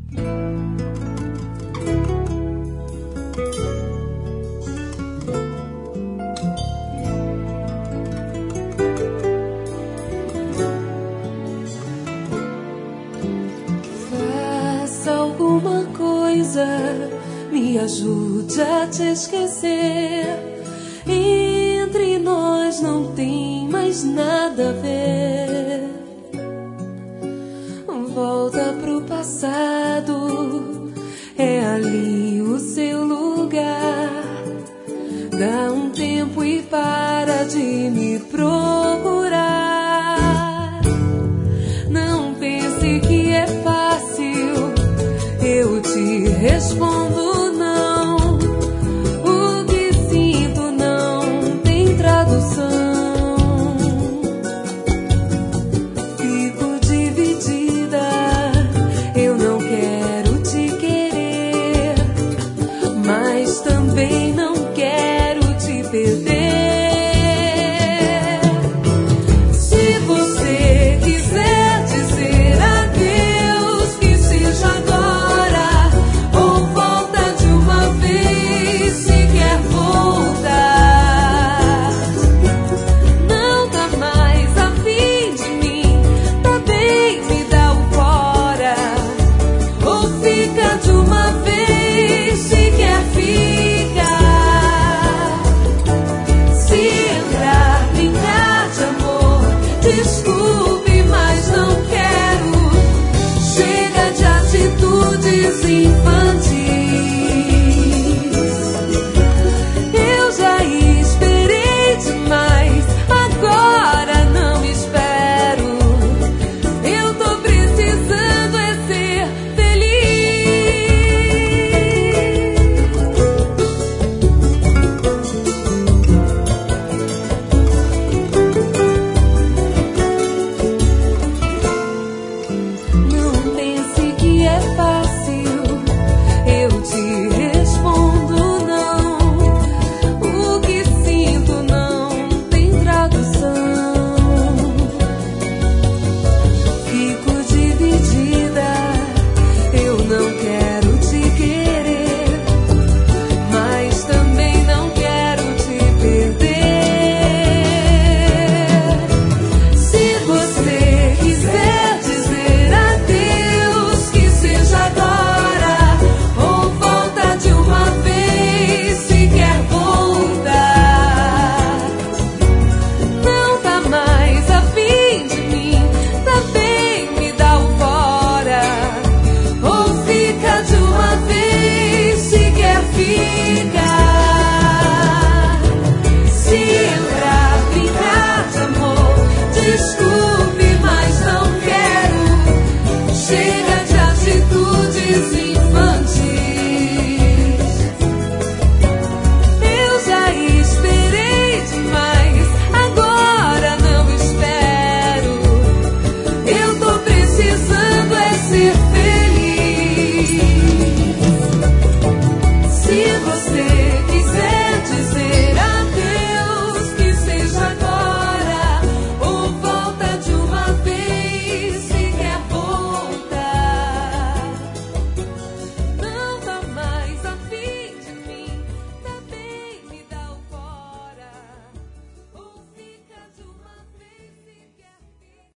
Faça alguma coisa, me ajude a te esquecer. Entre nós não tem mais nada a ver. Volta pro passado, é ali o seu lugar. Dá um tempo e para de me procurar. Não pense que é fácil, eu te respondo.